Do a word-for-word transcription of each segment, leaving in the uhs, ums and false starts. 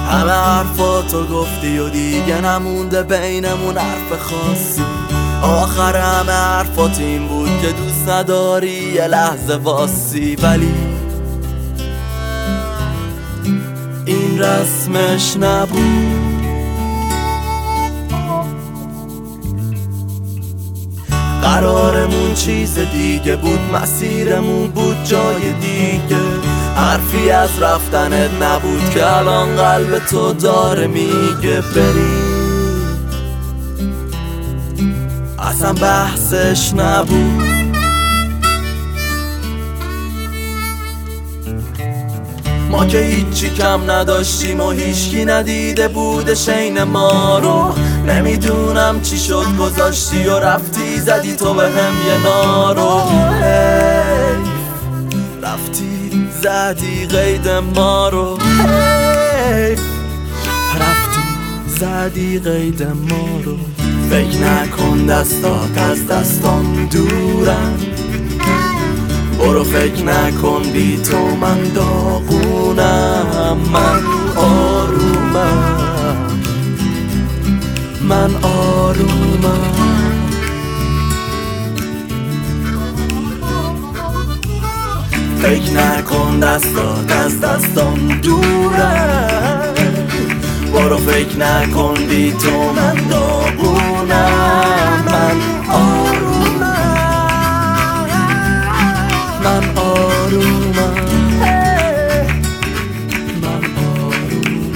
همه حرفاتو گفتی و دیگه نمونده بینمون حرف خاصی. آخر همه حرفات این بود که دوست نداری یه لحظه واسی، ولی این رسمش نبود. قرارمون چیز دیگه بود، مسیرمون بود جای دیگه. حرفی از رفتنت نبود که الان قلب تو داره میگه بری. اصلا بحثش نبود. ما که هیچی کم نداشتیم و هیچکی ندیده بودش عین ما رو. نمیدونم چی شد گذاشتی و رفتی زدی تو به هم یه نارو. رفتی زدی قید ما رو. رفتی زدی قید ما رو. فکر نکن دستات از دستام دورن. برو فکر نکن بی تو من داغونم. من آرومم، من آرومم. فکر نکن دستات از دستام دورن. برو فکر نکن بی تو من داغونم. من آرومم، من آرومم. من آرومم.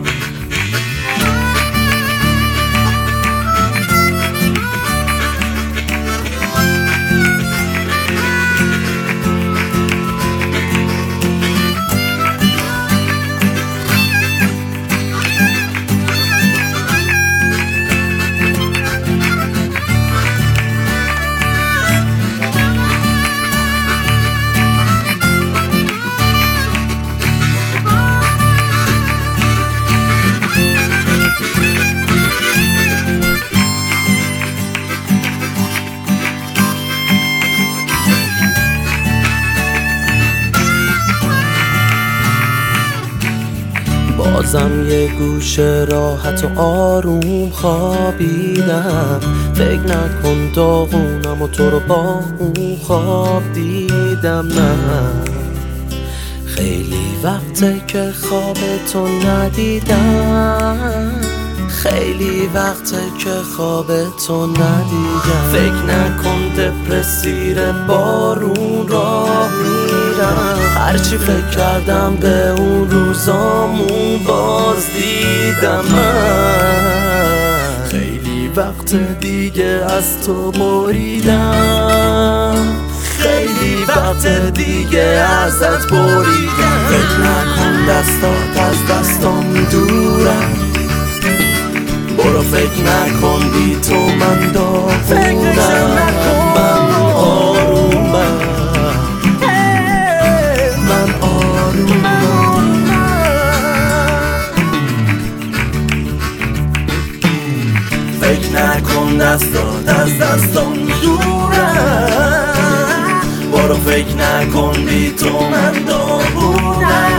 بازم یه گوشه راحت و آروم خوابیدم. فکر نکن داغونم و تو رو با اون خواب دیدم. نه خیلی وقته که خواب تو ندیدم. خیلی وقته که خواب تو ندیدم. فکر نکن دپرسیر بارون راه میرم. هرچی فکر کردم به اون روزامون باز دیدم. من خیلی وقت دیگه از تو بریدم. خیلی وقت دیگه ازت بریدم. فکر نکن دستات از دستام دورم. برو فکر نکن بی تو من داغونم. من آرومم، من آرومم. فکر نکن دستات از دستم دورم. برو فکر نکن بی تو من داغونم.